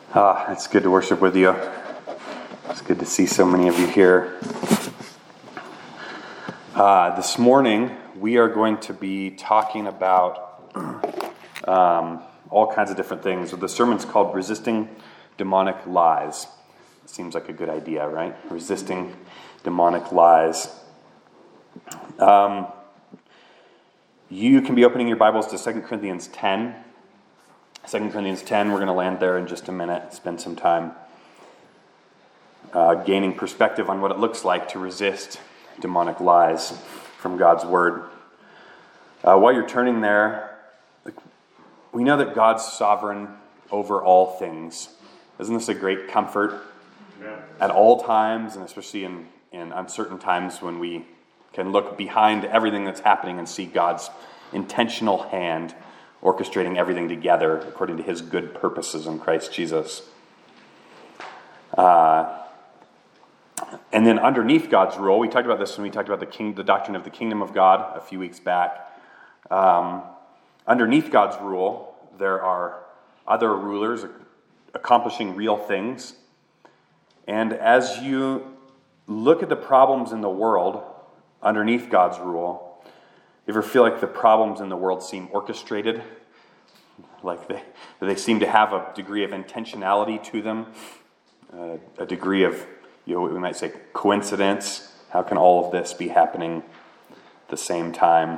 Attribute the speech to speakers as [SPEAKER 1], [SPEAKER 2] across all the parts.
[SPEAKER 1] It's good to worship with you. It's good to see so many of you here. This morning, we are going to be talking about all kinds of different things. The sermon's called Resisting Demonic Lies. It seems like a good idea, right? Resisting Demonic Lies. You can be opening your Bibles to 2 Corinthians 10. 2 Corinthians 10, we're going to land there in just a minute, spend some time gaining perspective on what it looks like to resist demonic lies from God's Word. While you're turning there, we know that God's sovereign over all things. Isn't this a great comfort? Yeah. At all times, and especially in uncertain times when we can look behind everything that's happening and see God's intentional hand orchestrating everything together according to his good purposes in Christ Jesus. And then underneath God's rule, we talked about this when we talked about the doctrine of the kingdom of God a few weeks back. Underneath God's rule, there are other rulers accomplishing real things. And as you look at the problems in the world underneath God's rule, you ever feel like the problems in the world seem orchestrated? Like they seem to have a degree of intentionality to them, a degree of, what we might say, coincidence. How can all of this be happening at the same time?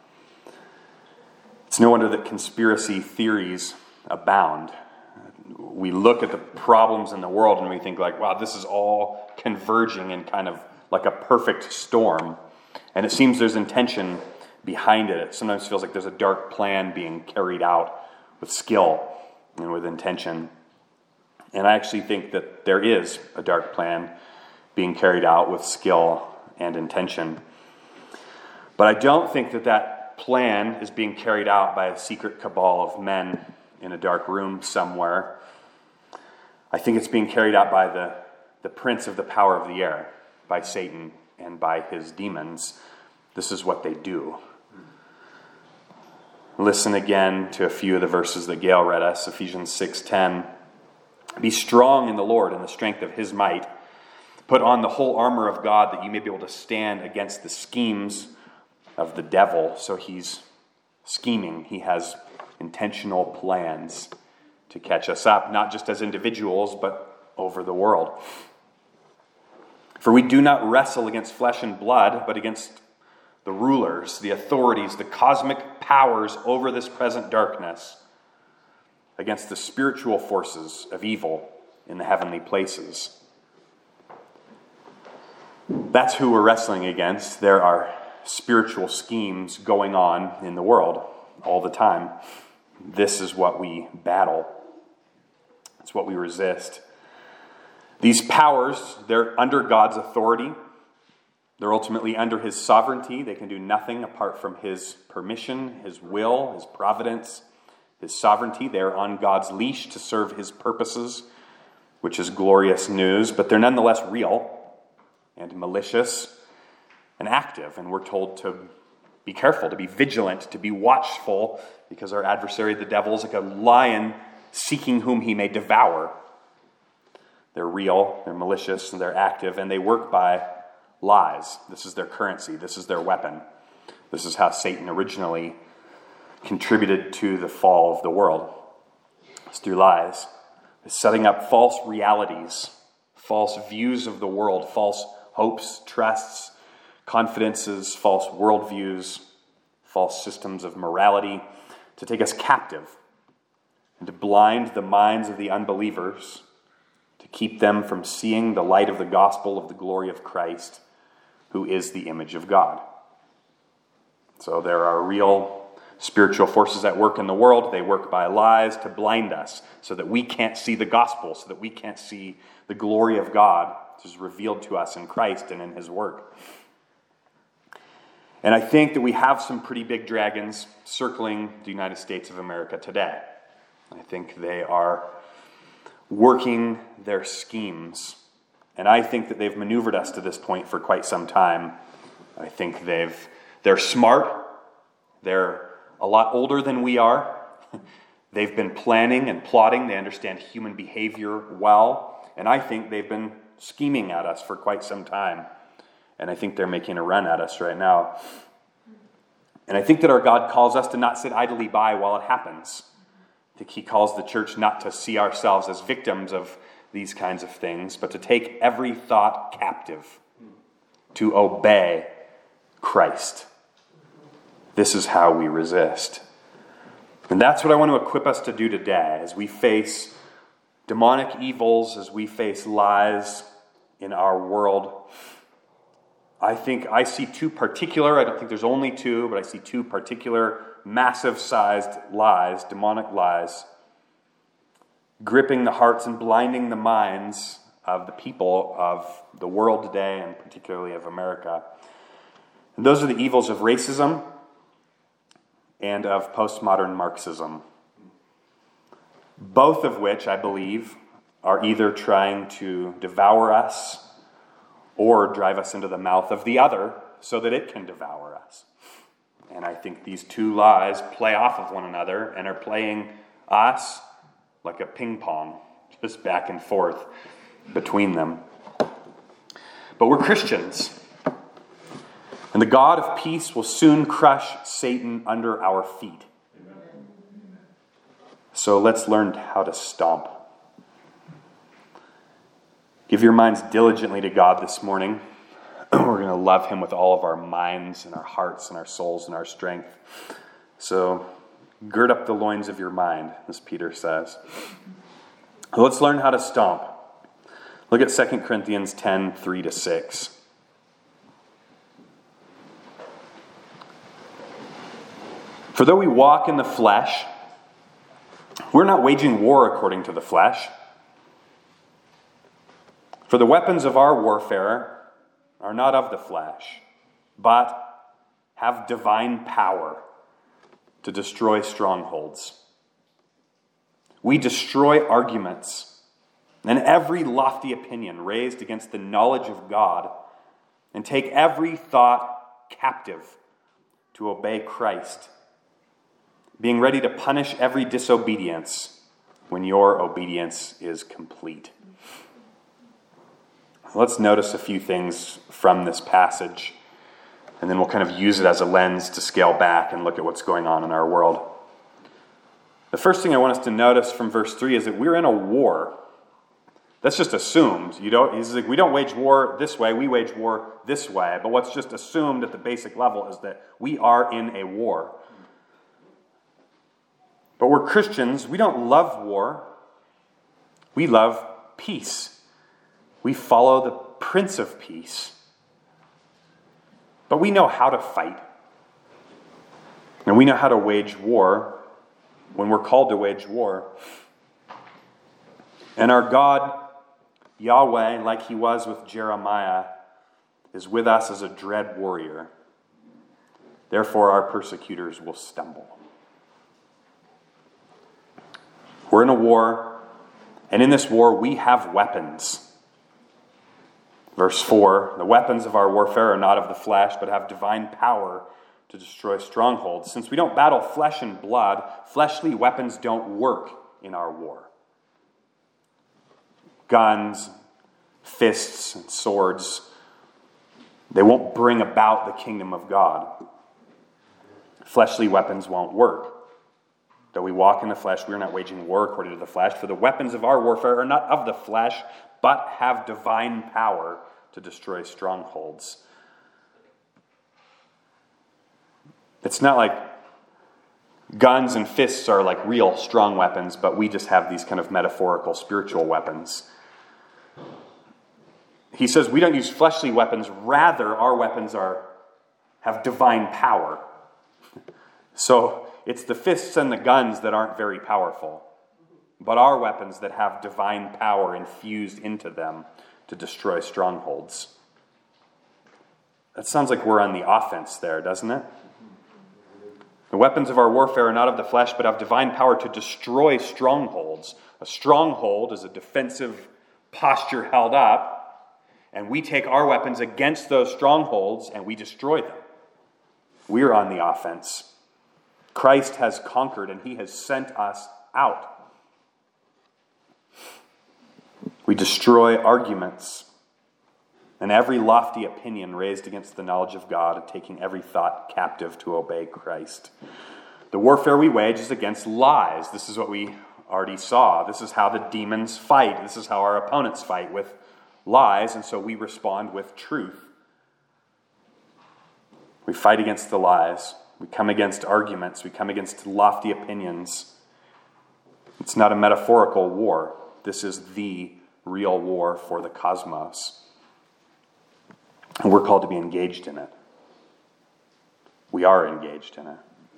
[SPEAKER 1] It's no wonder that conspiracy theories abound. We look at the problems in the world and we think like, wow, this is all converging in kind of like a perfect storm. And it seems there's intention behind it. It sometimes feels like there's a dark plan being carried out with skill and with intention. And I actually think that there is a dark plan being carried out with skill and intention. But I don't think that that plan is being carried out by a secret cabal of men in a dark room somewhere. I think it's being carried out by the prince of the power of the air, by Satan and by his demons. This is what they do. Listen again to a few of the verses that Gail read us. Ephesians 6:10. Be strong in the Lord and the strength of his might. Put on the whole armor of God that you may be able to stand against the schemes of the devil. So he's scheming. He has intentional plans to catch us up, not just as individuals, but over the world. For we do not wrestle against flesh and blood, but against the rulers, the authorities, the cosmic powers over this present darkness, against the spiritual forces of evil in the heavenly places. That's who we're wrestling against. There are spiritual schemes going on in the world all the time. This is what we battle. It's what we resist. These powers, they're under God's authority. They're ultimately under his sovereignty. They can do nothing apart from his permission, his will, his providence, his sovereignty. They are on God's leash to serve his purposes, which is glorious news. But they're nonetheless real and malicious and active. And we're told to be careful, to be vigilant, to be watchful, because our adversary, the devil, is like a lion seeking whom he may devour. They're real, they're malicious, and they're active, and they work by lies. This is their currency. This is their weapon. This is how Satan originally contributed to the fall of the world. It's through lies. It's setting up false realities, false views of the world, false hopes, trusts, confidences, false worldviews, false systems of morality to take us captive and to blind the minds of the unbelievers, to keep them from seeing the light of the gospel of the glory of Christ, who is the image of God. So there are real spiritual forces at work in the world. They work by lies to blind us so that we can't see the gospel, so that we can't see the glory of God, which is revealed to us in Christ and in his work. And I think that we have some pretty big dragons circling the United States of America today. I think they are working their schemes. And I think that they've maneuvered us to this point for quite some time. I think they're smart. They're a lot older than we are. They've been planning and plotting. They understand human behavior well. And I think they've been scheming at us for quite some time. And I think they're making a run at us right now. And I think that our God calls us to not sit idly by while it happens. I think he calls the church not to see ourselves as victims of these kinds of things, but to take every thought captive, to obey Christ. This is how we resist. And that's what I want to equip us to do today as we face demonic evils, as we face lies in our world. I think I see two particular, I don't think there's only two, but I see two particular massive-sized lies, demonic lies, gripping the hearts and blinding the minds of the people of the world today, and particularly of America. And those are the evils of racism and of postmodern Marxism, both of which, I believe, are either trying to devour us or drive us into the mouth of the other so that it can devour us. And I think these two lies play off of one another and are playing us like a ping pong, just back and forth between them. But we're Christians. And the God of peace will soon crush Satan under our feet. So let's learn how to stomp. Give your minds diligently to God this morning. We're going to love him with all of our minds and our hearts and our souls and our strength. So gird up the loins of your mind, as Peter says. Let's learn how to stomp. Look at 2 Corinthians 10, 3-6. For though we walk in the flesh, we're not waging war according to the flesh. For the weapons of our warfare are not of the flesh, but have divine power to destroy strongholds. We destroy arguments and every lofty opinion raised against the knowledge of God, and take every thought captive to obey Christ, being ready to punish every disobedience when your obedience is complete. Let's notice a few things from this passage, and then we'll kind of use it as a lens to scale back and look at what's going on in our world. The first thing I want us to notice from verse 3 is that we're in a war. That's just assumed. He's like, we don't wage war this way, we wage war this way. But what's just assumed at the basic level is that we are in a war. But we're Christians. We don't love war. We love peace. We follow the Prince of Peace. But we know how to fight. And we know how to wage war when we're called to wage war. And our God, Yahweh, like he was with Jeremiah, is with us as a dread warrior. Therefore, our persecutors will stumble. We're in a war, and in this war, we have weapons. Verse 4, the weapons of our warfare are not of the flesh, but have divine power to destroy strongholds. Since we don't battle flesh and blood, fleshly weapons don't work in our war. Guns, fists, and swords, they won't bring about the kingdom of God. Fleshly weapons won't work. Though we walk in the flesh, we are not waging war according to the flesh, for the weapons of our warfare are not of the flesh, but have divine power to destroy strongholds. It's not like guns and fists are like real strong weapons, but we just have these kind of metaphorical spiritual weapons. He says we don't use fleshly weapons, rather our weapons have divine power. So it's the fists and the guns that aren't very powerful, but our weapons that have divine power infused into them to destroy strongholds. That sounds like we're on the offense there, doesn't it? The weapons of our warfare are not of the flesh, but have divine power to destroy strongholds. A stronghold is a defensive posture held up, and we take our weapons against those strongholds and we destroy them. We're on the offense. Christ has conquered, and he has sent us out. We destroy arguments and every lofty opinion raised against the knowledge of God, taking every thought captive to obey Christ. The warfare we wage is against lies. This is what we already saw. This is how the demons fight. This is how our opponents fight, with lies, and so we respond with truth. We fight against the lies. We come against arguments. We come against lofty opinions. It's not a metaphorical war. This is the real war for the cosmos. And we're called to be engaged in it. We are engaged in it.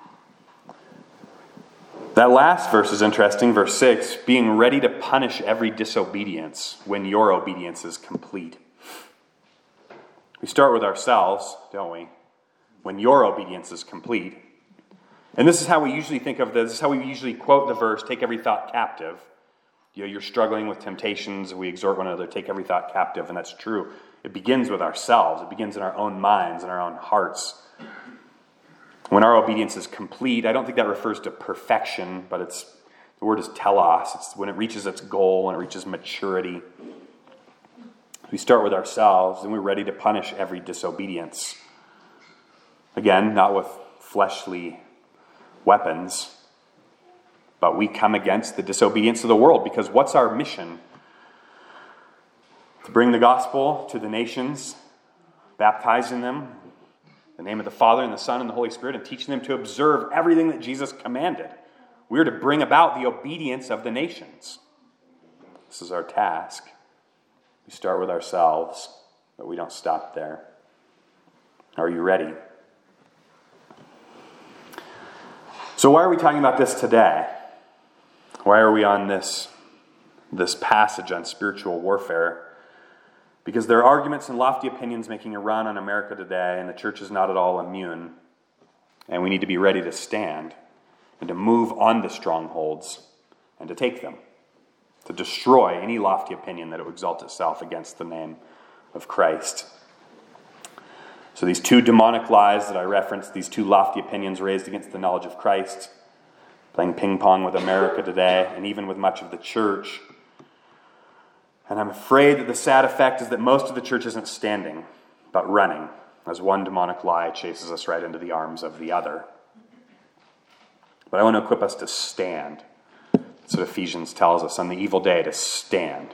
[SPEAKER 1] That last verse is interesting, verse 6, being ready to punish every disobedience when your obedience is complete. We start with ourselves, don't we? When your obedience is complete. And this is how we usually think of this. This is how we usually quote the verse, take every thought captive. You're struggling with temptations. We exhort one another, take every thought captive. And that's true. It begins with ourselves. It begins in our own minds and our own hearts. When our obedience is complete, I don't think that refers to perfection, but the word is telos. It's when it reaches its goal, when it reaches maturity. We start with ourselves, and we're ready to punish every disobedience. Again, not with fleshly weapons, but we come against the disobedience of the world, because what's our mission? To bring the gospel to the nations, baptizing them in the name of the Father and the Son and the Holy Spirit, and teaching them to observe everything that Jesus commanded. We are to bring about the obedience of the nations. This is our task. We start with ourselves, but we don't stop there. Are you ready? So why are we talking about this today? Why are we on this passage on spiritual warfare? Because there are arguments and lofty opinions making a run on America today, and the church is not at all immune. And we need to be ready to stand and to move on the strongholds and to take them, to destroy any lofty opinion that would exalt itself against the name of Christ. So these two demonic lies that I referenced, these two lofty opinions raised against the knowledge of Christ, playing ping pong with America today, and even with much of the church. And I'm afraid that the sad effect is that most of the church isn't standing, but running, as one demonic lie chases us right into the arms of the other. But I want to equip us to stand. That's what Ephesians tells us on the evil day, to stand.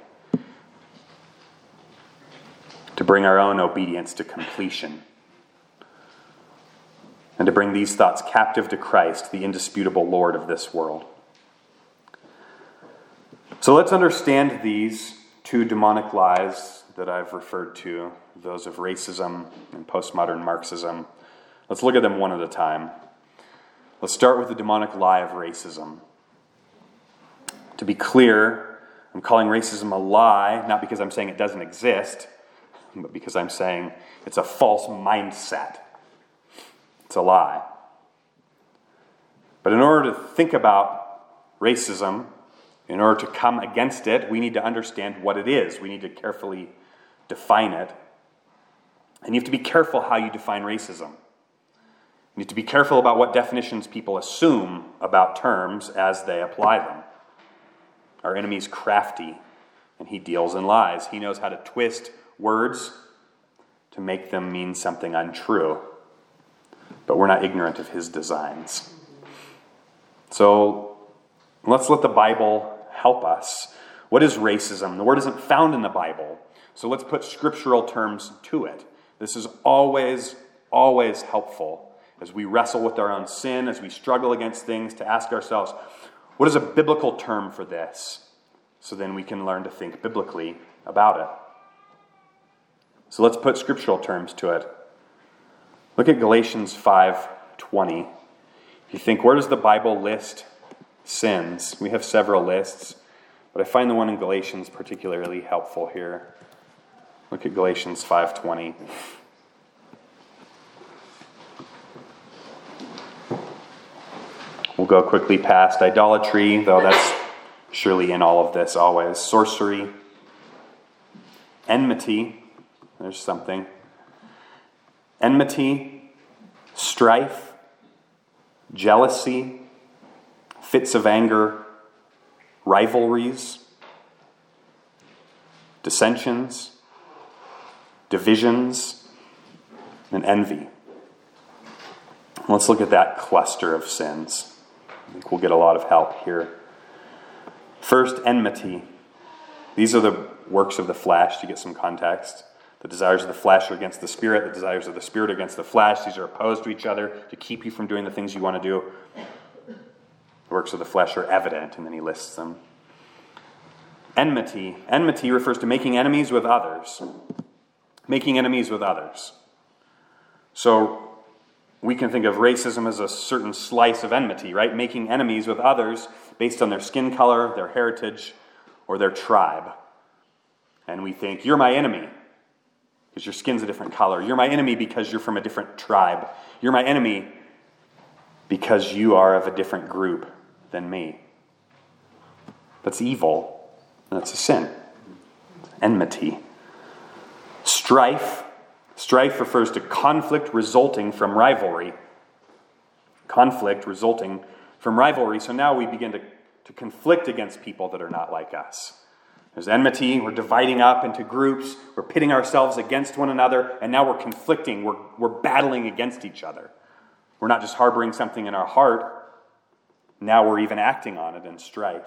[SPEAKER 1] To bring our own obedience to completion. And to bring these thoughts captive to Christ, the indisputable Lord of this world. So let's understand these two demonic lies that I've referred to, those of racism and postmodern Marxism. Let's look at them one at a time. Let's start with the demonic lie of racism. To be clear, I'm calling racism a lie, not because I'm saying it doesn't exist, but because I'm saying it's a false mindset. It's a lie. But in order to think about racism, in order to come against it, we need to understand what it is. We need to carefully define it. And you have to be careful how you define racism. You need to be careful about what definitions people assume about terms as they apply them. Our enemy's crafty, and he deals in lies. He knows how to twist words to make them mean something untrue. But we're not ignorant of his designs. So let's let the Bible help us. What is racism? The word isn't found in the Bible. So let's put scriptural terms to it. This is always, always helpful as we wrestle with our own sin, as we struggle against things, to ask ourselves, what is a biblical term for this? So then we can learn to think biblically about it. So let's put scriptural terms to it. Look at Galatians 5:20. If you think, where does the Bible list sins? We have several lists, but I find the one in Galatians particularly helpful here. Look at Galatians 5:20. We'll go quickly past idolatry, though that's surely in all of this always. Sorcery, enmity, there's something. Enmity, strife, jealousy, fits of anger, rivalries, dissensions, divisions, and envy. Let's look at that cluster of sins. I think we'll get a lot of help here. First, enmity. These are the works of the flesh, to get some context. The desires of the flesh are against the spirit. The desires of the spirit are against the flesh. These are opposed to each other to keep you from doing the things you want to do. The works of the flesh are evident, and then he lists them. Enmity. Enmity refers to making enemies with others. Making enemies with others. So we can think of racism as a certain slice of enmity, right? Making enemies with others based on their skin color, their heritage, or their tribe. And we think, you're my enemy because your skin's a different color. You're my enemy because you're from a different tribe. You're my enemy because you are of a different group than me. That's evil. That's a sin. Enmity. Strife. Strife refers to conflict resulting from rivalry. Conflict resulting from rivalry. So now we begin to conflict against people that are not like us. There's enmity. We're dividing up into groups. We're pitting ourselves against one another. And now we're conflicting. We're battling against each other. We're not just harboring something in our heart. Now we're even acting on it in strife.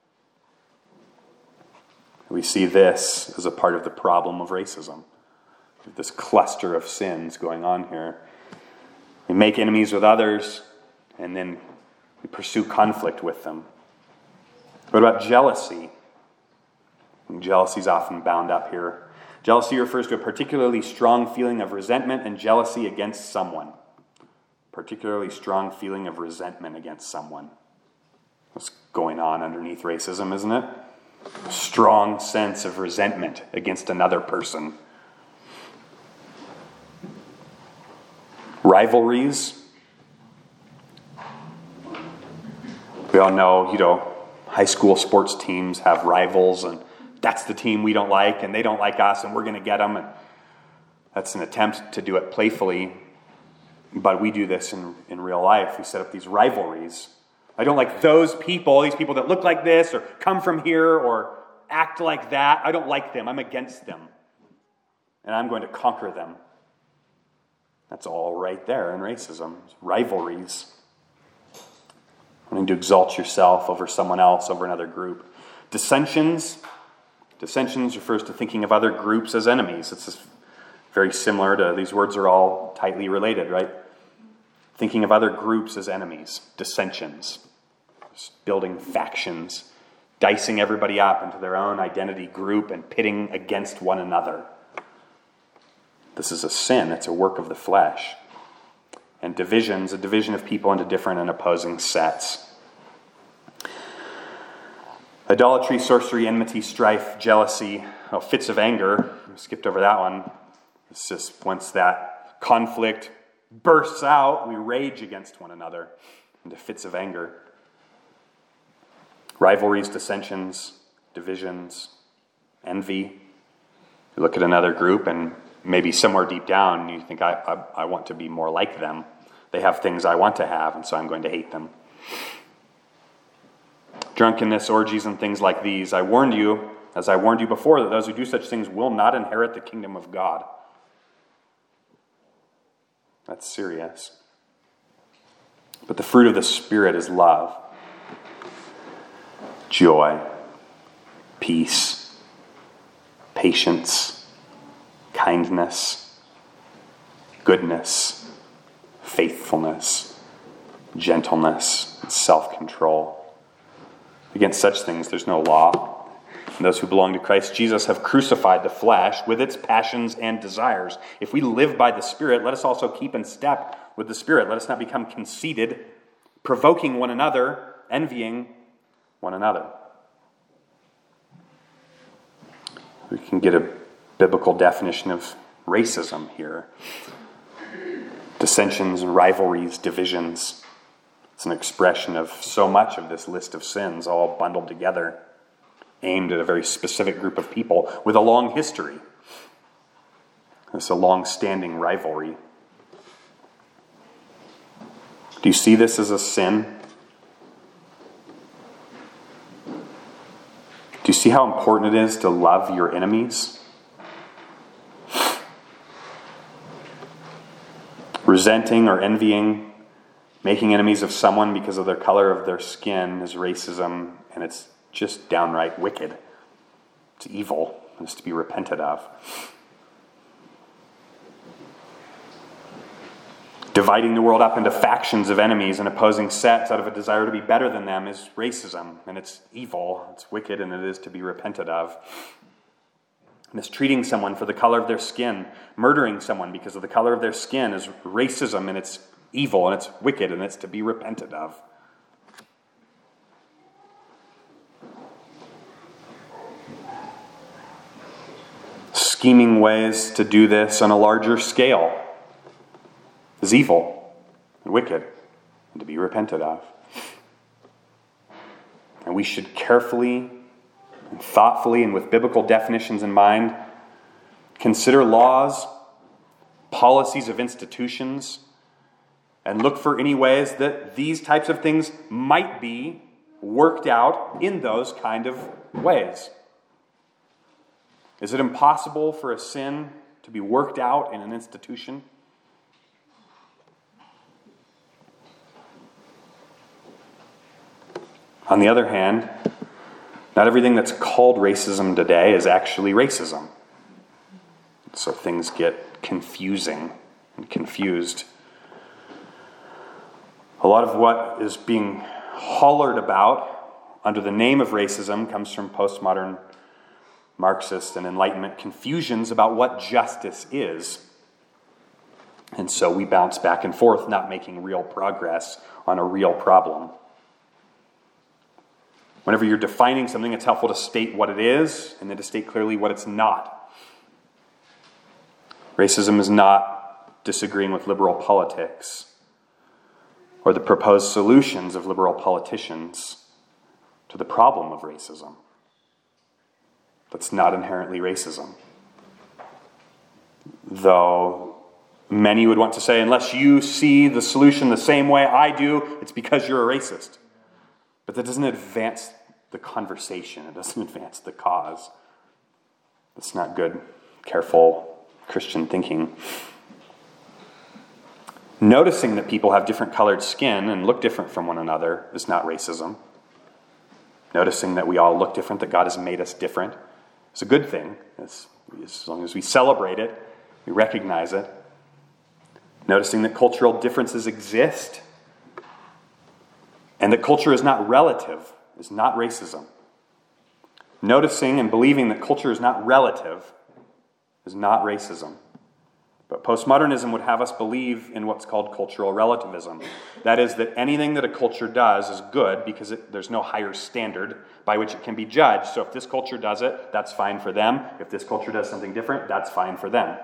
[SPEAKER 1] We see this as a part of the problem of racism. This cluster of sins going on here. We make enemies with others, and then we pursue conflict with them. What about jealousy? Jealousy is often bound up here. Jealousy refers to a particularly strong feeling of resentment and jealousy against someone. Particularly strong feeling of resentment against someone. What's going on underneath racism, isn't it? A strong sense of resentment against another person. Rivalries. We all know, high school sports teams have rivals, and that's the team we don't like, and they don't like us, and we're going to get them. And that's an attempt to do it playfully, but we do this in real life. We set up these rivalries. I don't like these people that look like this, or come from here, or act like that. I don't like them. I'm against them. And I'm going to conquer them. That's all right there in racism. Rivalries. Wanting to exalt yourself over someone else, over another group. Dissensions. Dissensions refers to thinking of other groups as enemies. It's very similar to, these words are all tightly related, right? Thinking of other groups as enemies. Dissensions. Just building factions. Dicing everybody up into their own identity group and pitting against one another. This is a sin. It's a work of the flesh. And divisions, a division of people into different and opposing sets. Idolatry, sorcery, enmity, strife, jealousy, fits of anger. I skipped over that one. It's just once that conflict bursts out, we rage against one another into fits of anger. Rivalries, dissensions, divisions, envy. You look at another group and maybe somewhere deep down you think, I want to be more like them. They have things I want to have, and so I'm going to hate them. Drunkenness, orgies, and things like these. I warned you, as I warned you before, that those who do such things will not inherit the kingdom of God. That's serious. But the fruit of the Spirit is love, joy, peace, patience, kindness, goodness, faithfulness, gentleness, and self-control. Against such things there's no law. And those who belong to Christ Jesus have crucified the flesh with its passions and desires. If we live by the Spirit, let us also keep in step with the Spirit. Let us not become conceited, provoking one another, envying one another. We can get a biblical definition of racism here. Dissensions and rivalries, divisions. It's an expression of so much of this list of sins all bundled together, aimed at a very specific group of people with a long history. It's a long-standing rivalry. Do you see this as a sin? Do you see how important it is to love your enemies? Resenting or envying, making enemies of someone because of their color of their skin is racism, and it's just downright wicked. It's evil, and it's to be repented of. Dividing the world up into factions of enemies and opposing sets out of a desire to be better than them is racism, and it's evil, it's wicked, and it is to be repented of. Mistreating someone for the color of their skin, murdering someone because of the color of their skin is racism, and it's evil, and it's wicked, and it's to be repented of. Scheming ways to do this on a larger scale is evil and wicked and to be repented of. And we should carefully and thoughtfully and with biblical definitions in mind consider laws, policies of institutions, and look for any ways that these types of things might be worked out in those kind of ways. Is it impossible for a sin to be worked out in an institution? On the other hand, not everything that's called racism today is actually racism. So things get confusing and confused. A lot of what is being hollered about under the name of racism comes from postmodern Marxist and Enlightenment confusions about what justice is. And so we bounce back and forth, not making real progress on a real problem. Whenever you're defining something, it's helpful to state what it is and then to state clearly what it's not. Racism is not disagreeing with liberal politics or the proposed solutions of liberal politicians to the problem of racism. That's not inherently racism. Though many would want to say, unless you see the solution the same way I do, it's because you're a racist. But that doesn't advance the conversation. It doesn't advance the cause. That's not good, careful Christian thinking. Noticing that people have different colored skin and look different from one another is not racism. Noticing that we all look different, that God has made us different, is a good thing. As long as we celebrate it, we recognize it. Noticing that cultural differences exist and that culture is not relative is not racism. Noticing and believing that culture is not relative is not racism. But postmodernism would have us believe in what's called cultural relativism. That is, that anything that a culture does is good because there's no higher standard by which it can be judged. So if this culture does it, that's fine for them. If this culture does something different, that's fine for them.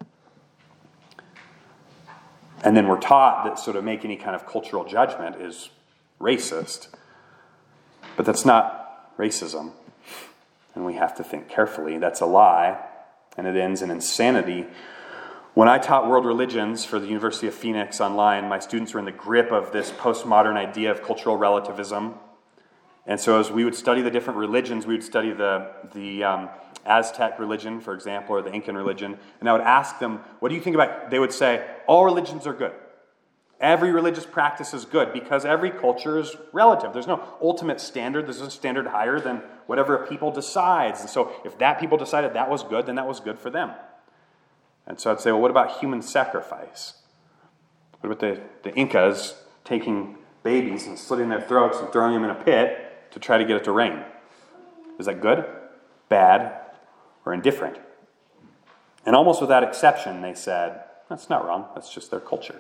[SPEAKER 1] And then we're taught that sort of make any kind of cultural judgment is racist. But that's not racism. And we have to think carefully. That's a lie, and it ends in insanity. When I taught world religions for the University of Phoenix online, my students were in the grip of this postmodern idea of cultural relativism. And so as we would study the different religions, we would study the Aztec religion, for example, or the Incan religion, and I would ask them, what do you think about, they would say, all religions are good. Every religious practice is good because every culture is relative. There's no ultimate standard. There's a standard higher than whatever a people decides. And so if that people decided that was good, then that was good for them. And so I'd say, well, what about human sacrifice? What about the Incas taking babies and slitting their throats and throwing them in a pit to try to get it to rain? Is that good, bad, or indifferent? And almost without exception, they said, that's not wrong. That's just their culture.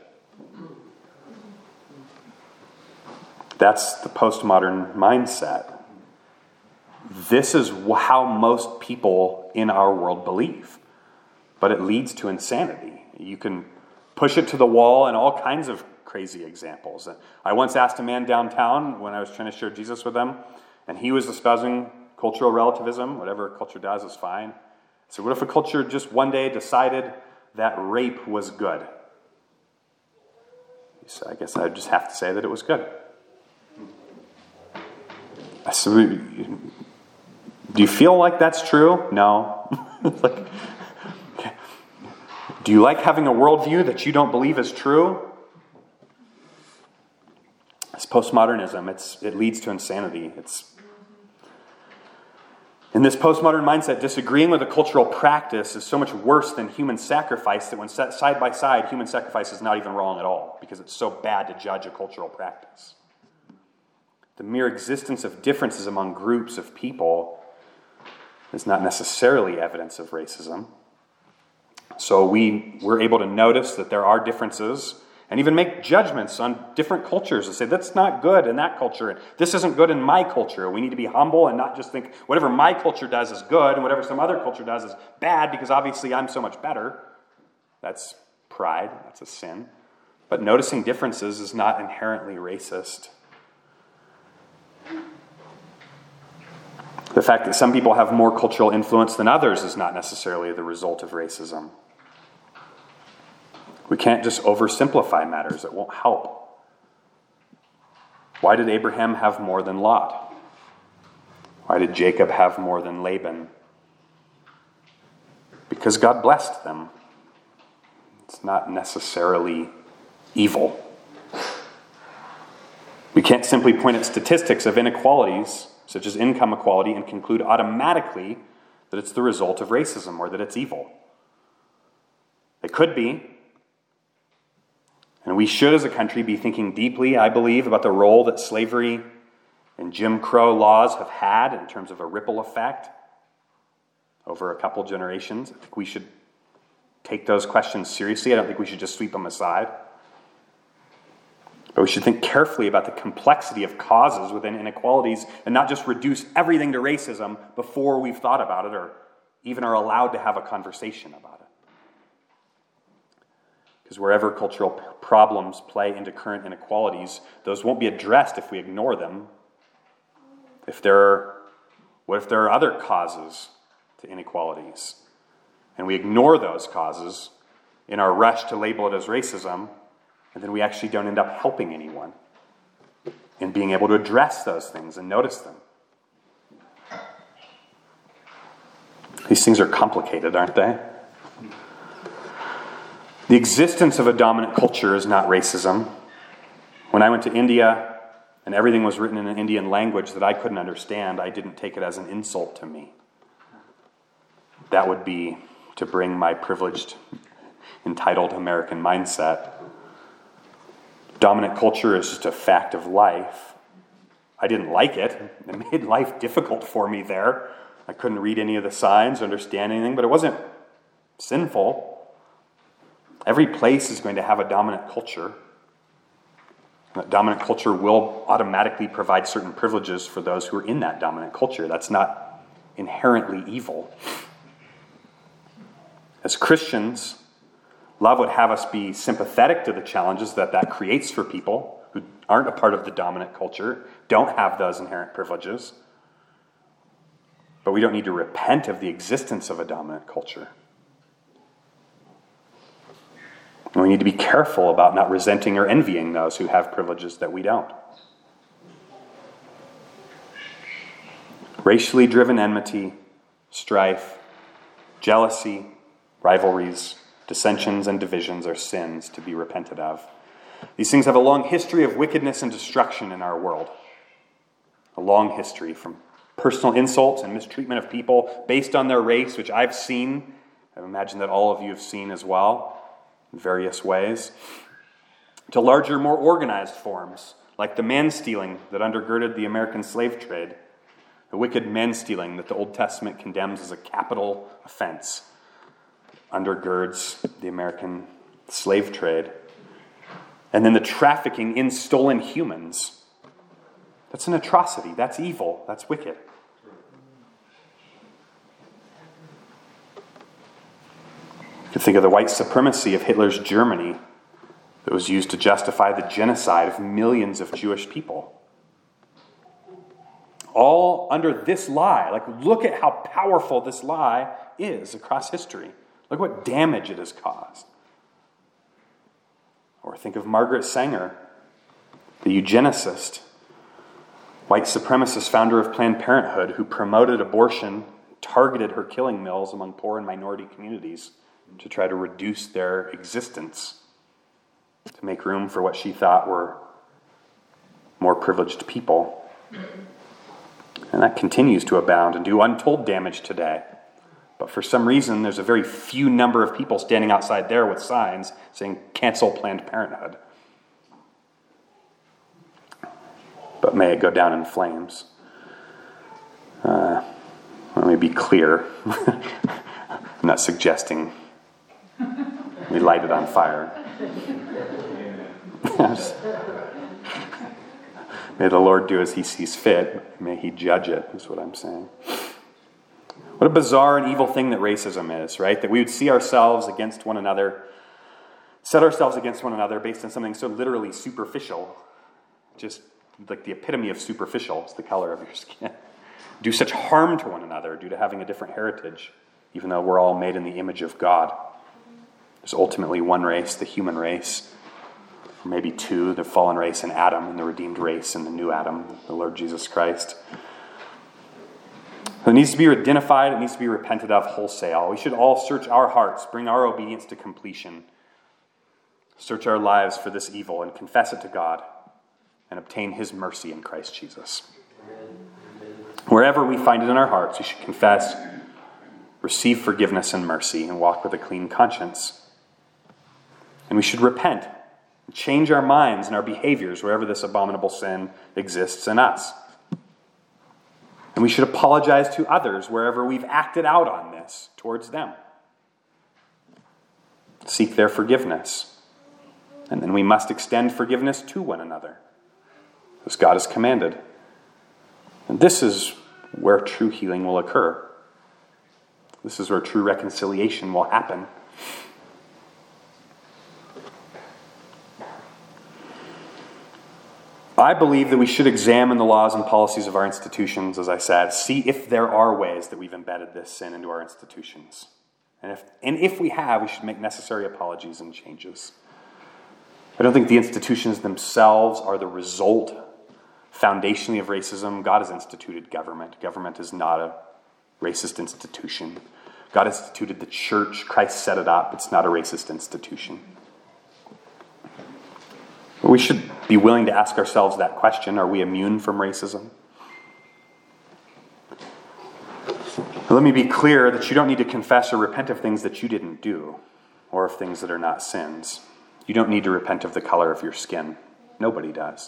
[SPEAKER 1] That's the postmodern mindset. This is how most people in our world believe. But it leads to insanity. You can push it to the wall in all kinds of crazy examples. I once asked a man downtown when I was trying to share Jesus with him, and he was espousing cultural relativism. Whatever a culture does is fine. So what if a culture just one day decided that rape was good? So I guess I'd just have to say that it was good. So Do you feel like that's true? No. Like, do you like having a worldview that you don't believe is true? It's postmodernism. It leads to insanity. In this postmodern mindset, disagreeing with a cultural practice is so much worse than human sacrifice that when set side by side, human sacrifice is not even wrong at all because it's so bad to judge a cultural practice. The mere existence of differences among groups of people is not necessarily evidence of racism. So we're able to notice that there are differences and even make judgments on different cultures and say, that's not good in that culture, and this isn't good in my culture. We need to be humble and not just think whatever my culture does is good and whatever some other culture does is bad because obviously I'm so much better. That's pride. That's a sin. But noticing differences is not inherently racist. The fact that some people have more cultural influence than others is not necessarily the result of racism. We can't just oversimplify matters. It won't help. Why did Abraham have more than Lot? Why did Jacob have more than Laban? Because God blessed them. It's not necessarily evil. We can't simply point at statistics of inequalities, such as income equality, and conclude automatically that it's the result of racism or that it's evil. It could be. And we should, as a country, be thinking deeply, I believe, about the role that slavery and Jim Crow laws have had in terms of a ripple effect over a couple generations. I think we should take those questions seriously. I don't think we should just sweep them aside. But we should think carefully about the complexity of causes within inequalities and not just reduce everything to racism before we've thought about it or even are allowed to have a conversation about it. Because wherever cultural problems play into current inequalities, those won't be addressed if we ignore them. What if there are other causes to inequalities? And we ignore those causes in our rush to label it as racism, and then we actually don't end up helping anyone in being able to address those things and notice them. These things are complicated, aren't they? The existence of a dominant culture is not racism. When I went to India and everything was written in an Indian language that I couldn't understand, I didn't take it as an insult to me. That would be to bring my privileged, entitled American mindset. Dominant culture is just a fact of life. I didn't like it. It made life difficult for me there. I couldn't read any of the signs, understand anything, but it wasn't sinful. Every place is going to have a dominant culture. That dominant culture will automatically provide certain privileges for those who are in that dominant culture. That's not inherently evil. As Christians, love would have us be sympathetic to the challenges that creates for people who aren't a part of the dominant culture, don't have those inherent privileges. But we don't need to repent of the existence of a dominant culture. And we need to be careful about not resenting or envying those who have privileges that we don't. Racially driven enmity, strife, jealousy, rivalries, dissensions, and divisions are sins to be repented of. These things have a long history of wickedness and destruction in our world. A long history from personal insults and mistreatment of people based on their race, which I've seen. I imagine that all of you have seen as well, in various ways, to larger, more organized forms, like the man-stealing that undergirded the American slave trade, the wicked man-stealing that the Old Testament condemns as a capital offense, undergirds the American slave trade. And then the trafficking in stolen humans. That's an atrocity. That's evil. That's wicked. You can think of the white supremacy of Hitler's Germany that was used to justify the genocide of millions of Jewish people. All under this lie. Look at how powerful this lie is across history. Look what damage it has caused. Or think of Margaret Sanger, the eugenicist, white supremacist founder of Planned Parenthood who promoted abortion, targeted her killing mills among poor and minority communities to try to reduce their existence, to make room for what she thought were more privileged people. And that continues to abound and do untold damage today. But for some reason, there's a very few number of people standing outside there with signs saying, "Cancel Planned Parenthood." But may it go down in flames. Let me be clear. I'm not suggesting we light it on fire. May the Lord do as he sees fit. May he judge it, is what I'm saying. What a bizarre and evil thing that racism is, right? That we would see ourselves against one another, set ourselves against one another based on something so literally superficial, just like the epitome of superficial is the color of your skin. Do such harm to one another due to having a different heritage, even though we're all made in the image of God. There's ultimately one race, the human race, or maybe two, the fallen race in Adam and the redeemed race in the new Adam, the Lord Jesus Christ. It needs to be identified, it needs to be repented of wholesale. We should all search our hearts, bring our obedience to completion, search our lives for this evil and confess it to God and obtain his mercy in Christ Jesus. Wherever we find it in our hearts, we should confess, receive forgiveness and mercy, and walk with a clean conscience. And we should repent and change our minds and our behaviors wherever this abominable sin exists in us. And we should apologize to others wherever we've acted out on this towards them. Seek their forgiveness. And then we must extend forgiveness to one another, as God has commanded. And this is where true healing will occur. This is where true reconciliation will happen. I believe that we should examine the laws and policies of our institutions, as I said, see if there are ways that we've embedded this sin into our institutions. And if we have, we should make necessary apologies and changes. I don't think the institutions themselves are the result foundationally of racism. God has instituted government. Government is not a racist institution. God instituted the church. Christ set it up. It's not a racist institution. But we should be willing to ask ourselves that question. Are we immune from racism? Let me be clear that you don't need to confess or repent of things that you didn't do, or of things that are not sins. You don't need to repent of the color of your skin. Nobody does.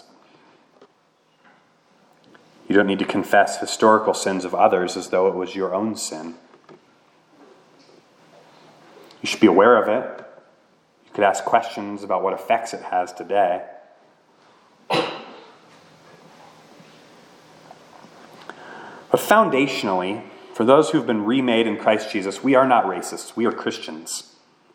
[SPEAKER 1] You don't need to confess historical sins of others as though it was your own sin. You should be aware of it. You could ask questions about what effects it has today. But foundationally, for those who've been remade in Christ Jesus, we are not racists. We are Christians.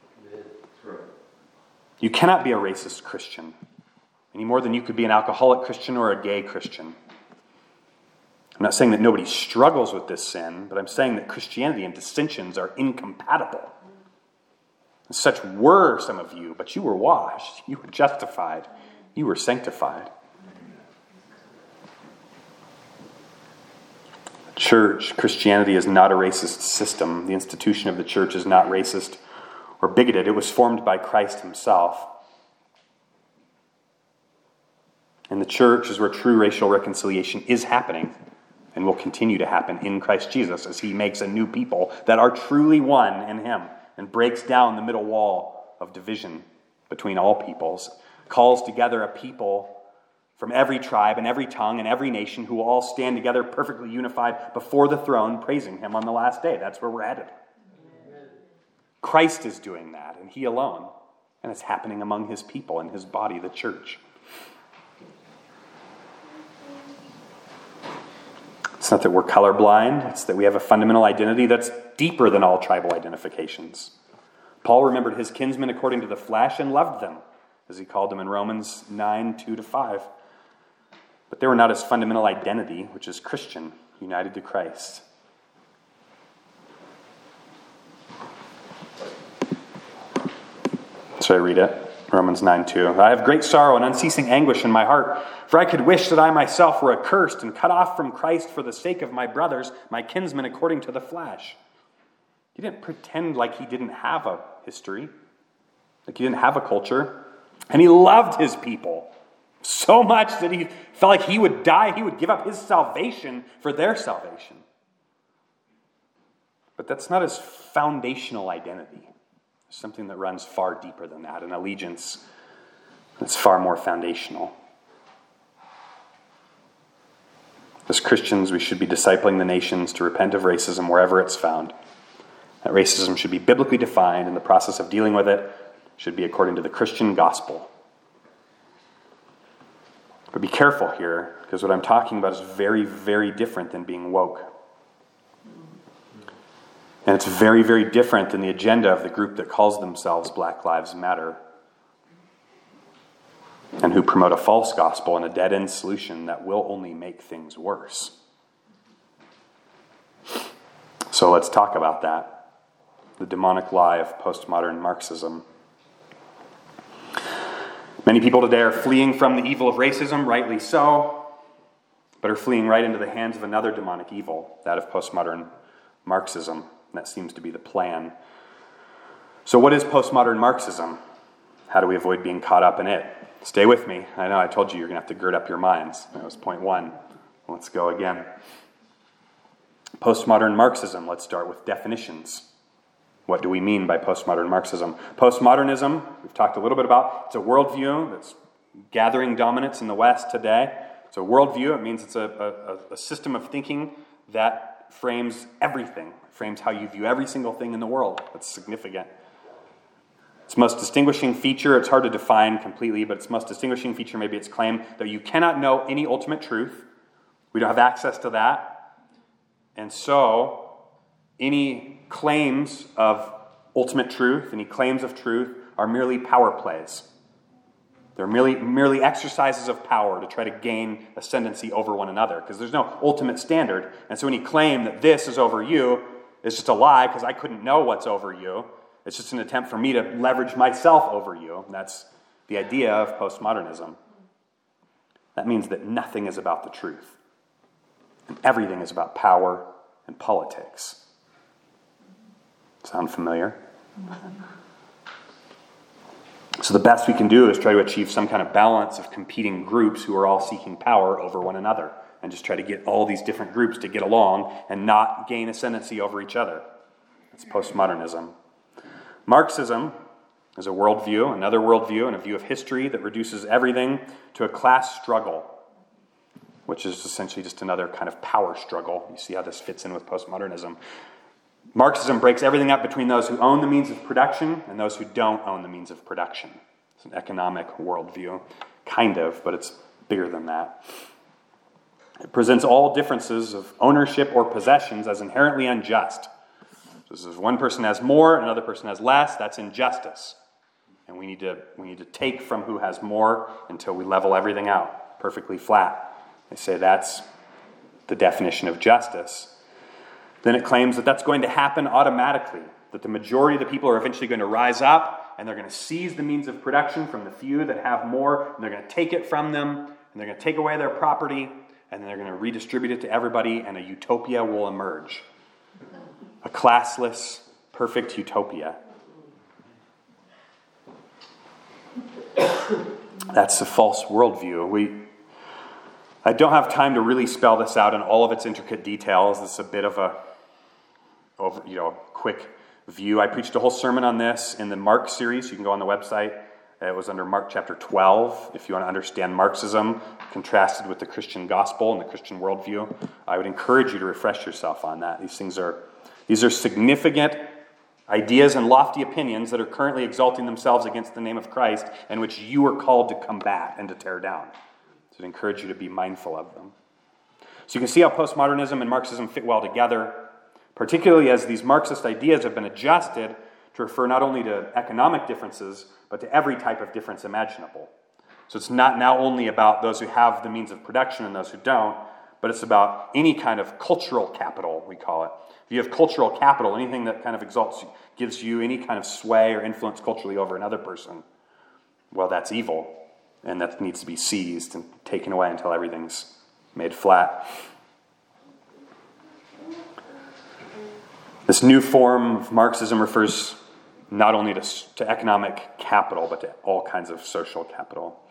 [SPEAKER 1] You cannot be a racist Christian any more than you could be an alcoholic Christian or a gay Christian. I'm not saying that nobody struggles with this sin, but I'm saying that Christianity and dissensions are incompatible. And such were some of you, but you were washed, you were justified, you were sanctified. Church, Christianity is not a racist system. The institution of the church is not racist or bigoted. It was formed by Christ himself. And the church is where true racial reconciliation is happening and will continue to happen in Christ Jesus as he makes a new people that are truly one in him and breaks down the middle wall of division between all peoples, calls together a people from every tribe and every tongue and every nation who will all stand together perfectly unified before the throne, praising him on the last day. That's where we're headed. Amen. Christ is doing that, and he alone. And it's happening among his people and his body, the church. It's not that we're colorblind. It's that we have a fundamental identity that's deeper than all tribal identifications. Paul remembered his kinsmen according to the flesh and loved them, as he called them in Romans 9, 2-5. But they were not his fundamental identity, which is Christian, united to Christ. So I read it. Romans 9:2. I have great sorrow and unceasing anguish in my heart, for I could wish that I myself were accursed and cut off from Christ for the sake of my brothers, my kinsmen according to the flesh. He didn't pretend like he didn't have a history, like he didn't have a culture, and he loved his people so much that he felt like he would die, he would give up his salvation for their salvation. But that's not his foundational identity. It's something that runs far deeper than that, an allegiance that's far more foundational. As Christians, we should be discipling the nations to repent of racism wherever it's found. That racism should be biblically defined, and the process of dealing with it should be according to the Christian gospel. But be careful here, because what I'm talking about is very, very different than being woke. And it's very, very different than the agenda of the group that calls themselves Black Lives Matter, and who promote a false gospel and a dead-end solution that will only make things worse. So let's talk about that. The demonic lie of postmodern Marxism. Many people today are fleeing from the evil of racism, rightly so, but are fleeing right into the hands of another demonic evil, that of postmodern Marxism. And that seems to be the plan. So what is postmodern Marxism? How do we avoid being caught up in it? Stay with me. I know I told you you're going to have to gird up your minds. That was point one. Let's go again. Postmodern Marxism. Let's start with definitions. What do we mean by postmodern Marxism? Postmodernism, we've talked a little bit about, it's a worldview that's gathering dominance in the West today. It's a worldview. It means it's a system of thinking that frames everything, frames how you view every single thing in the world. That's significant. Its most distinguishing feature, it's hard to define completely, but its most distinguishing feature may be its claim that you cannot know any ultimate truth. We don't have access to that. And so, any claims of ultimate truth, any claims of truth, are merely power plays. They're merely exercises of power to try to gain ascendancy over one another, because there's no ultimate standard. And so any claim that this is over you is just a lie, because I couldn't know what's over you. It's just an attempt for me to leverage myself over you. And that's the idea of postmodernism. That means that nothing is about the truth, and everything is about power and politics. Sound familiar? So the best we can do is try to achieve some kind of balance of competing groups who are all seeking power over one another, and just try to get all these different groups to get along and not gain ascendancy over each other. That's postmodernism. Marxism is a worldview, another worldview, and a view of history that reduces everything to a class struggle, which is essentially just another kind of power struggle. You see how this fits in with postmodernism. Marxism breaks everything up between those who own the means of production and those who don't own the means of production. It's an economic worldview, kind of, but it's bigger than that. It presents all differences of ownership or possessions as inherently unjust. So if one person has more and another person has less, that's injustice. And we need to take from who has more until we level everything out perfectly flat. They say that's the definition of justice. Then it claims that that's going to happen automatically, that the majority of the people are eventually going to rise up and they're going to seize the means of production from the few that have more, and they're going to take it from them, and they're going to take away their property, and then they're going to redistribute it to everybody, and a utopia will emerge. A classless, perfect utopia. That's a false worldview. I don't have time to really spell this out in all of its intricate details. It's a bit of a quick view. I preached a whole sermon on this in the Mark series. You can go on the website. It was under Mark chapter 12. If you want to understand Marxism contrasted with the Christian gospel and the Christian worldview, I would encourage you to refresh yourself on that. These are significant ideas and lofty opinions that are currently exalting themselves against the name of Christ, and which you are called to combat and to tear down. So I'd encourage you to be mindful of them. So you can see how postmodernism and Marxism fit well together, particularly as these Marxist ideas have been adjusted to refer not only to economic differences, but to every type of difference imaginable. So it's not now only about those who have the means of production and those who don't, but it's about any kind of cultural capital, we call it. If you have cultural capital, anything that kind of exalts you, gives you any kind of sway or influence culturally over another person, well, that's evil, and that needs to be seized and taken away until everything's made flat. This new form of Marxism refers not only to economic capital, but to all kinds of social capital.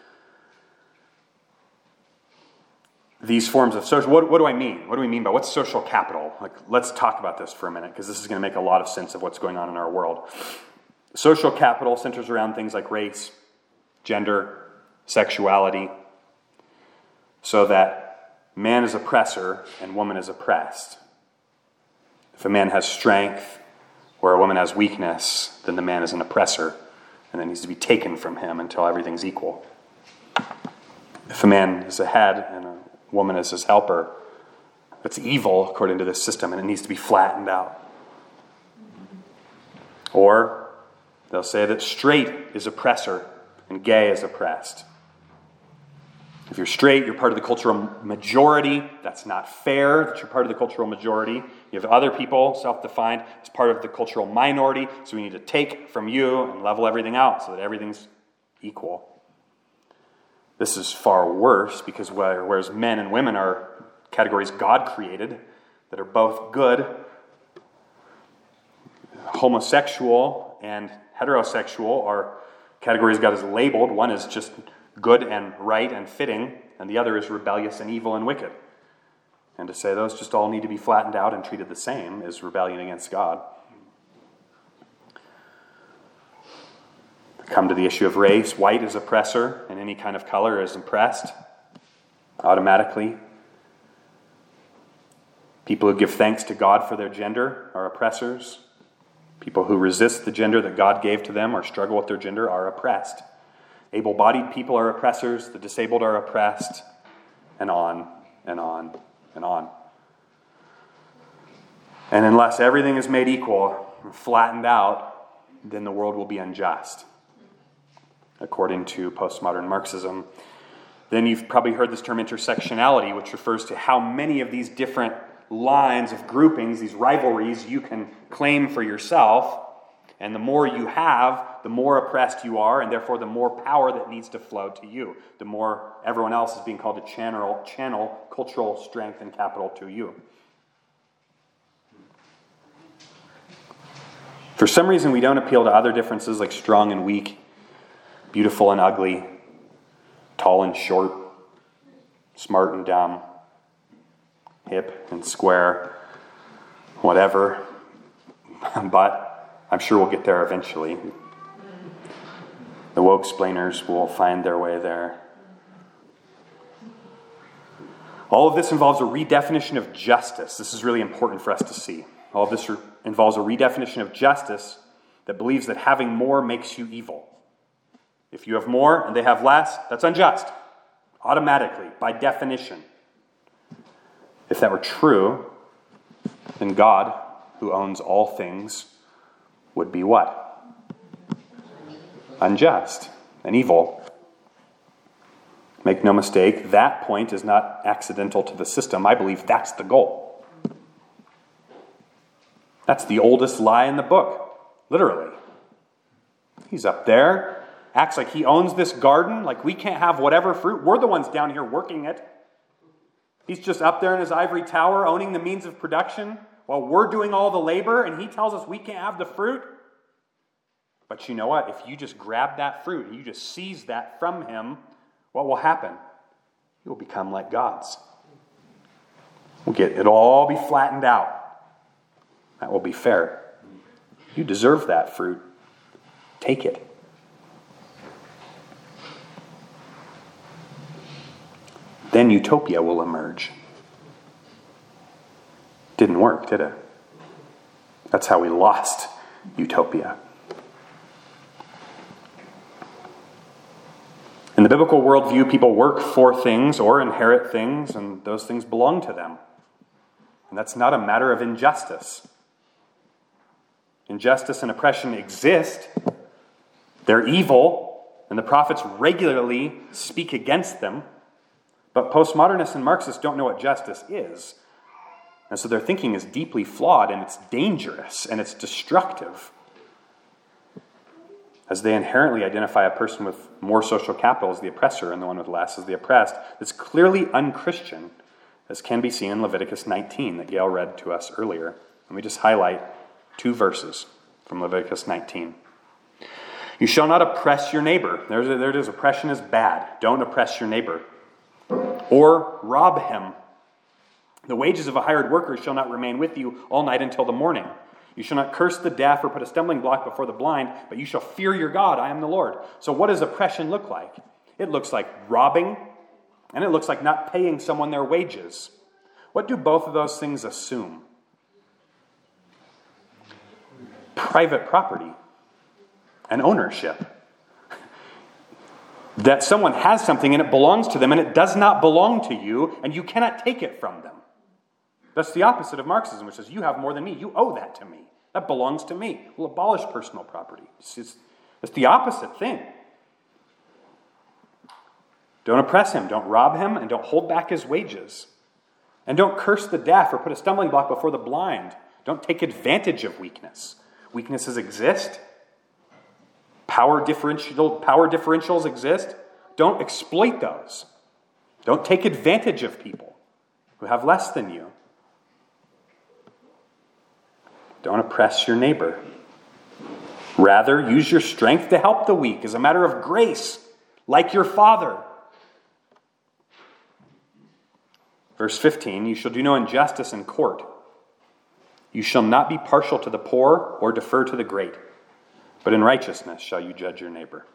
[SPEAKER 1] These forms of social, what do I mean? What do we mean by what's social capital? Let's talk about this for a minute, because this is going to make a lot of sense of what's going on in our world. Social capital centers around things like race, gender, sexuality, so that man is oppressor and woman is oppressed. If a man has strength or a woman has weakness, then the man is an oppressor, and it needs to be taken from him until everything's equal. If a man is a head and a woman is his helper, that's evil according to this system, and it needs to be flattened out. Or they'll say that straight is oppressor and gay is oppressed. If you're straight, you're part of the cultural majority. That's not fair that you're part of the cultural majority. You have other people, self-defined, as part of the cultural minority, so we need to take from you and level everything out so that everything's equal. This is far worse, because whereas men and women are categories God created that are both good, homosexual and heterosexual are categories God has labeled. One is just good and right and fitting, and the other is rebellious and evil and wicked. And to say those just all need to be flattened out and treated the same is rebellion against God. Come to the issue of race. White is oppressor, and any kind of color is oppressed automatically. People who give thanks to God for their gender are oppressors. People who resist the gender that God gave to them or struggle with their gender are oppressed. Able-bodied people are oppressors. The disabled are oppressed. And on and on and on. And unless everything is made equal and flattened out, then the world will be unjust, according to postmodern Marxism. Then you've probably heard this term intersectionality, which refers to how many of these different lines of groupings, these rivalries, you can claim for yourself. And the more you have, the more oppressed you are, and therefore the more power that needs to flow to you. The more everyone else is being called to channel cultural strength and capital to you. For some reason, we don't appeal to other differences like strong and weak, beautiful and ugly, tall and short, smart and dumb, hip and square, whatever. But I'm sure we'll get there eventually. The woke-splainers will find their way there. All of this involves a redefinition of justice. This is really important for us to see. All of this involves a redefinition of justice that believes that having more makes you evil. If you have more and they have less, that's unjust. Automatically, by definition. If that were true, then God, who owns all things, would be what? Unjust and evil. Make no mistake, that point is not accidental to the system. I believe that's the goal. That's the oldest lie in the book, literally. He's up there, acts like he owns this garden, like we can't have whatever fruit. We're the ones down here working it. He's just up there in his ivory tower, owning the means of production, while we're doing all the labor, and he tells us we can't have the fruit. But you know what? If you just grab that fruit and you just seize that from him, what will happen? You will become like gods. It'll all be flattened out. That will be fair. You deserve that fruit. Take it. Then utopia will emerge. Didn't work, did it? That's how we lost utopia. In the biblical worldview, people work for things or inherit things, and those things belong to them. And that's not a matter of injustice. Injustice and oppression exist. They're evil, and the prophets regularly speak against them. But postmodernists and Marxists don't know what justice is. And so their thinking is deeply flawed, and it's dangerous, and it's destructive. as they inherently identify a person with more social capital as the oppressor and the one with less as the oppressed, that's clearly unchristian, as can be seen in Leviticus 19 that Gail read to us earlier. Let me just highlight 2 verses from Leviticus 19. You shall not oppress your neighbor. There it is. Oppression is bad. Don't oppress your neighbor. Or rob him. The wages of a hired worker shall not remain with you all night until the morning. You shall not curse the deaf or put a stumbling block before the blind, but you shall fear your God. I am the Lord. So what does oppression look like? It looks like robbing, and it looks like not paying someone their wages. What do both of those things assume? Private property and ownership. That someone has something and it belongs to them and it does not belong to you and you cannot take it from them. That's the opposite of Marxism, which says you have more than me. You owe that to me. That belongs to me. We'll abolish personal property. It's the opposite thing. Don't oppress him. Don't rob him and don't hold back his wages. And don't curse the deaf or put a stumbling block before the blind. Don't take advantage of weakness. Weaknesses exist. Power differentials exist. Don't exploit those. Don't take advantage of people who have less than you. Don't oppress your neighbor. Rather, use your strength to help the weak as a matter of grace, like your Father. Verse 15, you shall do no injustice in court. You shall not be partial to the poor or defer to the great, but in righteousness shall you judge your neighbor.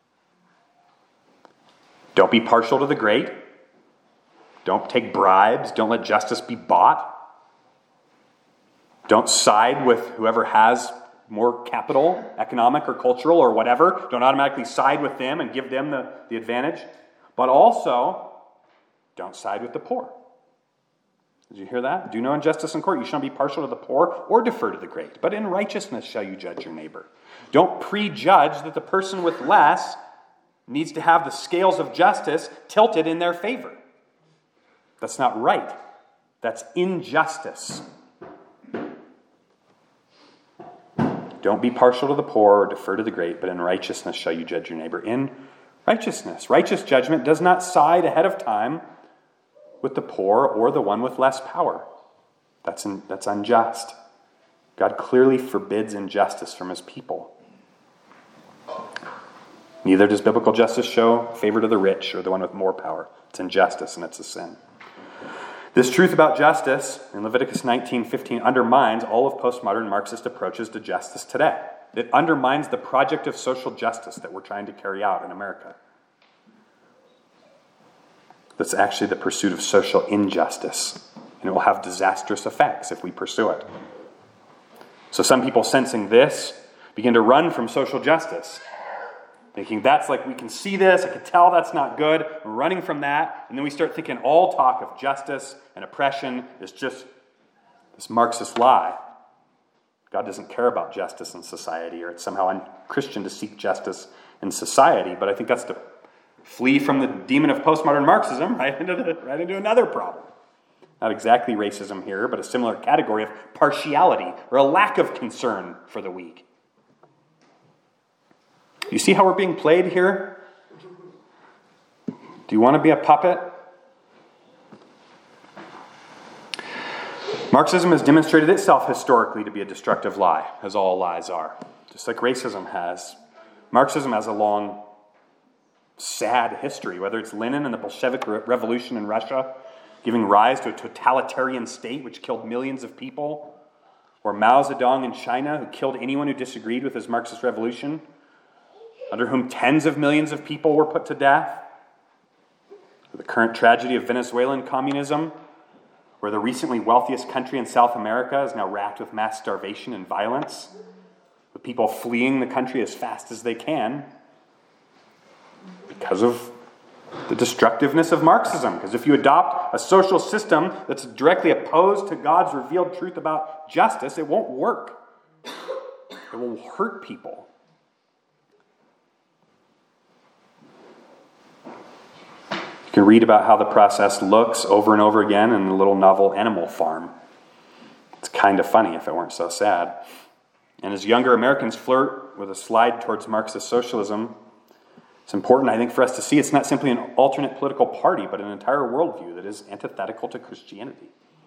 [SPEAKER 1] Don't be partial to the great. Don't take bribes. Don't let justice be bought. Don't side with whoever has more capital, economic or cultural or whatever. Don't automatically side with them and give them the advantage. But also, don't side with the poor. Did you hear that? Do no injustice in court. You shall not be partial to the poor or defer to the great, but in righteousness shall you judge your neighbor. Don't prejudge that the person with less needs to have the scales of justice tilted in their favor. That's not right. That's injustice. Don't be partial to the poor or defer to the great, but in righteousness shall you judge your neighbor. In righteousness. Righteous judgment does not side ahead of time with the poor or the one with less power. That's unjust. God clearly forbids injustice from his people. Neither does biblical justice show favor to the rich or the one with more power. It's injustice and it's a sin. This truth about justice in Leviticus 19:15 undermines all of postmodern Marxist approaches to justice today. It undermines the project of social justice that we're trying to carry out in America. That's actually the pursuit of social injustice, and it will have disastrous effects if we pursue it. So some people sensing this begin to run from social justice, thinking that's like, we can see this, I can tell that's not good, we're running from that, and then we start thinking all talk of justice and oppression is just this Marxist lie. God doesn't care about justice in society, or it's somehow un-Christian to seek justice in society, but I think that's to flee from the demon of postmodern Marxism right into another problem. Not exactly racism here, but a similar category of partiality or a lack of concern for the weak. You see how we're being played here? Do you want to be a puppet? Marxism has demonstrated itself historically to be a destructive lie, as all lies are. Just like racism has. Marxism has a long, sad history, whether it's Lenin and the Bolshevik Revolution in Russia, giving rise to a totalitarian state which killed millions of people, or Mao Zedong in China, who killed anyone who disagreed with his Marxist revolution, under whom tens of millions of people were put to death, or the current tragedy of Venezuelan communism, where the recently wealthiest country in South America is now racked with mass starvation and violence, with people fleeing the country as fast as they can because of the destructiveness of Marxism. Because if you adopt a social system that's directly opposed to God's revealed truth about justice, it won't work. It will hurt people. You can read about how the process looks over and over again in the little novel Animal Farm. It's kind of funny if it weren't so sad. And as younger Americans flirt with a slide towards Marxist socialism, it's important, I think, for us to see it's not simply an alternate political party, but an entire worldview that is antithetical to Christianity.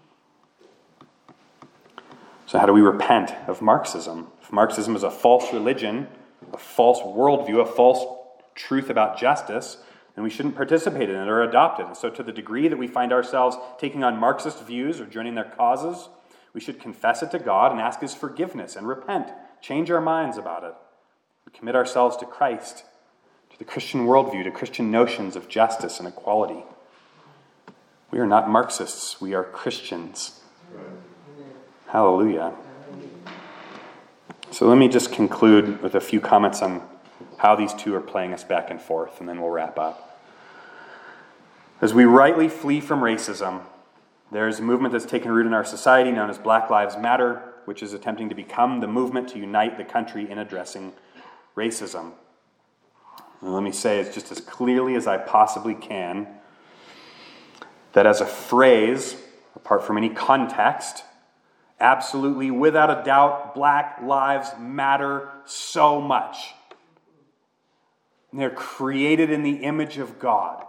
[SPEAKER 1] So how do we repent of Marxism? If Marxism is a false religion, a false worldview, a false truth about justice, then we shouldn't participate in it or adopt it. And so to the degree that we find ourselves taking on Marxist views or joining their causes, we should confess it to God and ask His forgiveness and repent, change our minds about it, and commit ourselves to Christ, to the Christian worldview, to Christian notions of justice and equality. We are not Marxists, we are Christians. Hallelujah. So let me just conclude with a few comments on how these two are playing us back and forth, and then we'll wrap up. As we rightly flee from racism, there's a movement that's taken root in our society known as Black Lives Matter, which is attempting to become the movement to unite the country in addressing racism. And let me say it just as clearly as I possibly can that as a phrase, apart from any context, absolutely, without a doubt, Black Lives Matter so much. They're created in the image of God.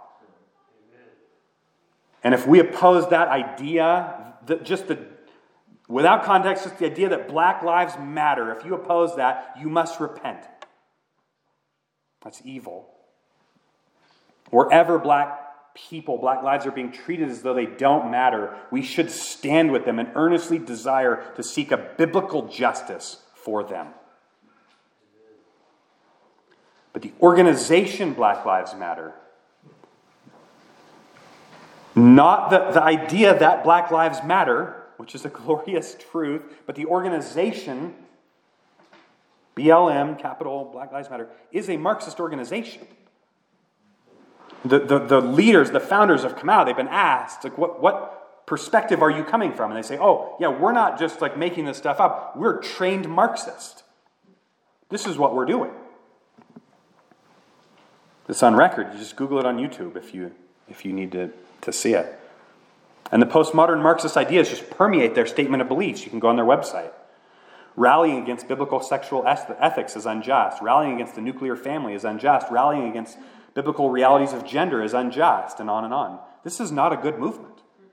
[SPEAKER 1] And if we oppose that idea, without context, just the idea that Black lives matter, if you oppose that, you must repent. That's evil. Wherever Black lives are being treated as though they don't matter, we should stand with them and earnestly desire to seek a biblical justice for them. But the organization Black Lives Matter, not the idea that Black Lives Matter, which is a glorious truth, but the organization, BLM, capital Black Lives Matter, is a Marxist organization. The leaders, the founders of Kamau, they've been asked, like, what perspective are you coming from? And they say, oh, yeah, we're not just like making this stuff up. We're trained Marxists. This is what we're doing. It's on record. You just Google it on YouTube if you need to see it. And the postmodern Marxist ideas just permeate their statement of beliefs. You can go on their website. Rallying against biblical sexual ethics is unjust. Rallying against the nuclear family is unjust. Rallying against biblical realities of gender is unjust, and on and on. This is not a good movement.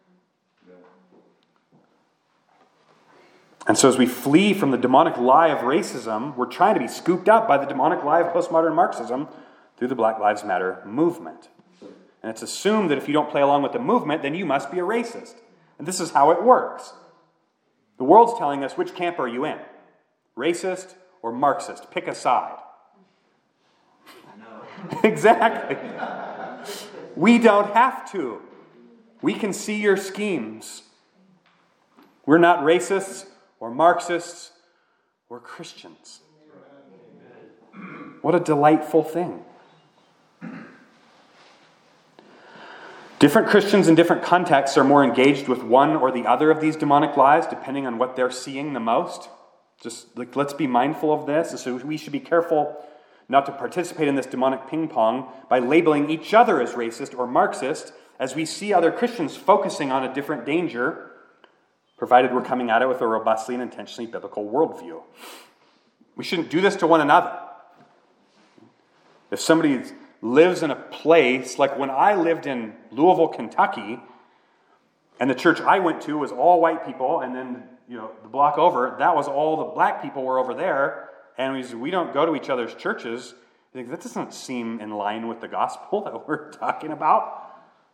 [SPEAKER 1] And so as we flee from the demonic lie of racism, we're trying to be scooped up by the demonic lie of postmodern Marxism through the Black Lives Matter movement. And it's assumed that if you don't play along with the movement, then you must be a racist. And this is how it works. The world's telling us, which camp are you in? Racist or Marxist? Pick a side. No. Exactly. We don't have to. We can see your schemes. We're not racists or Marxists. We're Christians. What a delightful thing. Different Christians in different contexts are more engaged with one or the other of these demonic lies, depending on what they're seeing the most. Just like, let's be mindful of this. So we should be careful not to participate in this demonic ping pong by labeling each other as racist or Marxist as we see other Christians focusing on a different danger, provided we're coming at it with a robustly and intentionally biblical worldview. We shouldn't do this to one another. If somebody lives in a place, like when I lived in Louisville, Kentucky, and the church I went to was all white people, and then, the block over, that was all the black people were over there, and we don't go to each other's churches. I think that doesn't seem in line with the gospel that we're talking about.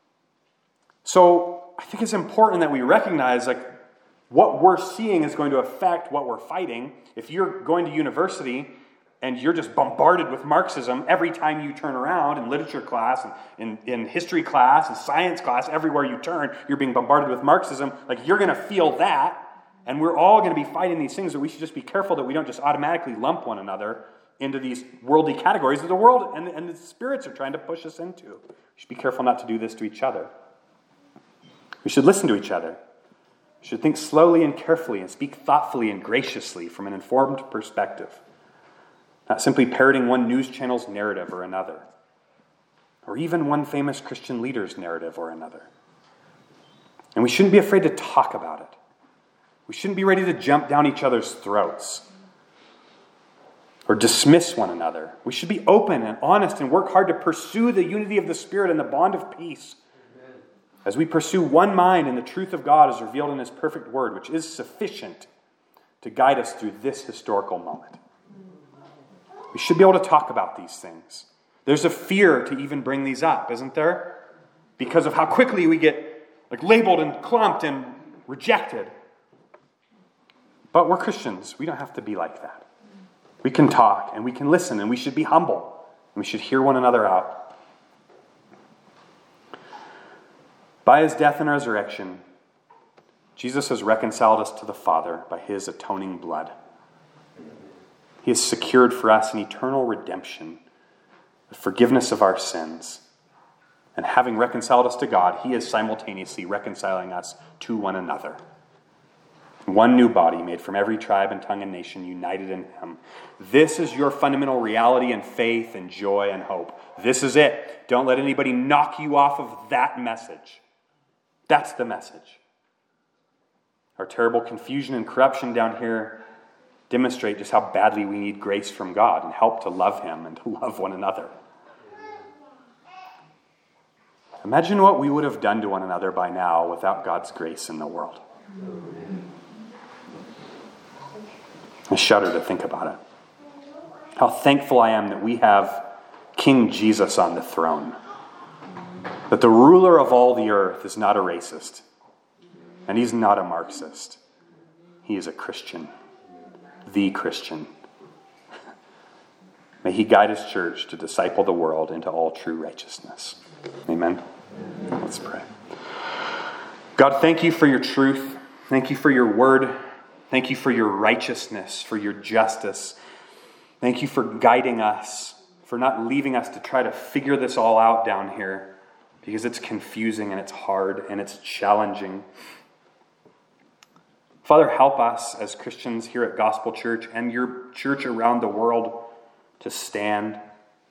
[SPEAKER 1] So I think it's important that we recognize, what we're seeing is going to affect what we're fighting. If you're going to university and you're just bombarded with Marxism every time you turn around in literature class, and in history class, and science class, everywhere you turn, you're being bombarded with Marxism, you're going to feel that, and we're all going to be fighting these things, so we should just be careful that we don't just automatically lump one another into these worldly categories that the world and the spirits are trying to push us into. We should be careful not to do this to each other. We should listen to each other. We should think slowly and carefully and speak thoughtfully and graciously from an informed perspective. Not simply parroting one news channel's narrative or another, or even one famous Christian leader's narrative or another. And we shouldn't be afraid to talk about it. We shouldn't be ready to jump down each other's throats. or dismiss one another. We should be open and honest and work hard to pursue the unity of the Spirit and the bond of peace. As we pursue one mind in the truth of God as revealed in His perfect word, which is sufficient to guide us through this historical moment. We should be able to talk about these things. There's a fear to even bring these up, isn't there? Because of how quickly we get labeled and clumped and rejected. But we're Christians. We don't have to be like that. We can talk and we can listen, and we should be humble. And we should hear one another out. By His death and resurrection, Jesus has reconciled us to the Father by His atoning blood. He has secured for us an eternal redemption, the forgiveness of our sins. And having reconciled us to God, He is simultaneously reconciling us to one another. One new body made from every tribe and tongue and nation, united in Him. This is your fundamental reality and faith and joy and hope. This is it. Don't let anybody knock you off of that message. That's the message. Our terrible confusion and corruption down here demonstrate just how badly we need grace from God and help to love Him and to love one another. Imagine what we would have done to one another by now without God's grace in the world. I shudder to think about it. How thankful I am that we have King Jesus on the throne. That the ruler of all the earth is not a racist. And He's not a Marxist. He is a Christian. The Christian. May He guide His church to disciple the world into all true righteousness. Amen. Let's pray. God, thank You for Your truth. Thank You for Your word. Thank You for Your righteousness, for Your justice. Thank You for guiding us, for not leaving us to try to figure this all out down here, because it's confusing and it's hard and it's challenging. Father, help us as Christians here at Gospel Church and Your church around the world to stand.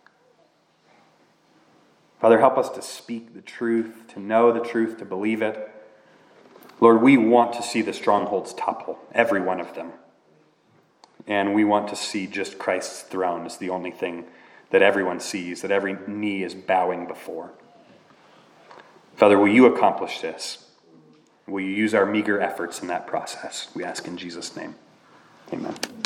[SPEAKER 1] Father, help us to speak the truth, to know the truth, to believe it. Lord, we want to see the strongholds topple, every one of them. And we want to see just Christ's throne as the only thing that everyone sees, that every knee is bowing before. Father, will You accomplish this? Will You use our meager efforts in that process? We ask in Jesus' name. Amen.